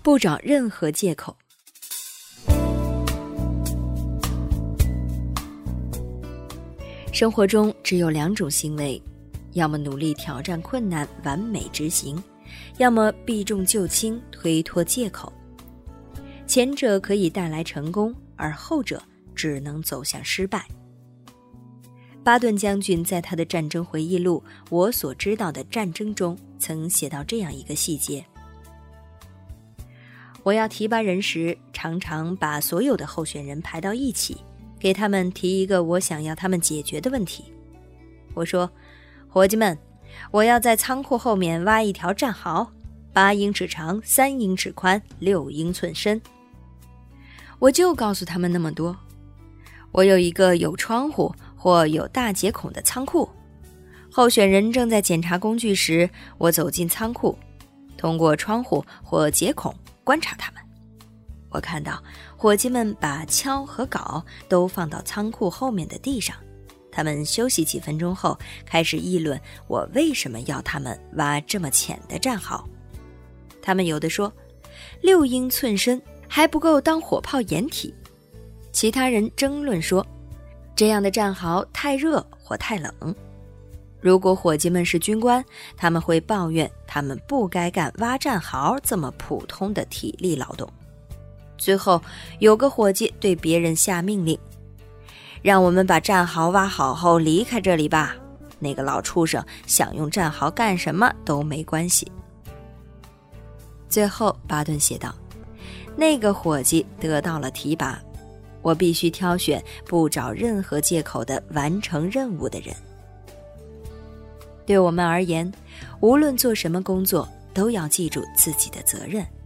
不找任何借口。生活中只有2种行为，要么努力挑战困难，完美执行，要么避重就轻，推脱借口。前者可以带来成功，而后者只能走向失败。巴顿将军在他的战争回忆录《我所知道的战争》中曾写到这样一个细节：我要提拔人时，常常把所有的候选人排到一起，给他们提一个我想要他们解决的问题。我说，伙计们，我要在仓库后面挖一条战壕，8英尺长，3英尺宽，6英寸深。我就告诉他们那么多。我有一个有窗户或有大接孔的仓库，候选人正在检查工具时，我走进仓库，通过窗户或接孔观察他们。我看到伙计们把锹和镐都放到仓库后面的地上，他们休息几分钟后，开始议论我为什么要他们挖这么浅的战壕。他们有的说，6英寸深还不够当火炮掩体。其他人争论说，这样的战壕太热或太冷。如果伙计们是军官，他们会抱怨他们不该干挖战壕这么普通的体力劳动。最后有个伙计对别人下命令，让我们把战壕挖好后离开这里吧，那个老畜生想用战壕干什么都没关系。最后巴顿写道，那个伙计得到了提拔，我必须挑选不找任何借口的完成任务的人。对我们而言，无论做什么工作，都要记住自己的责任。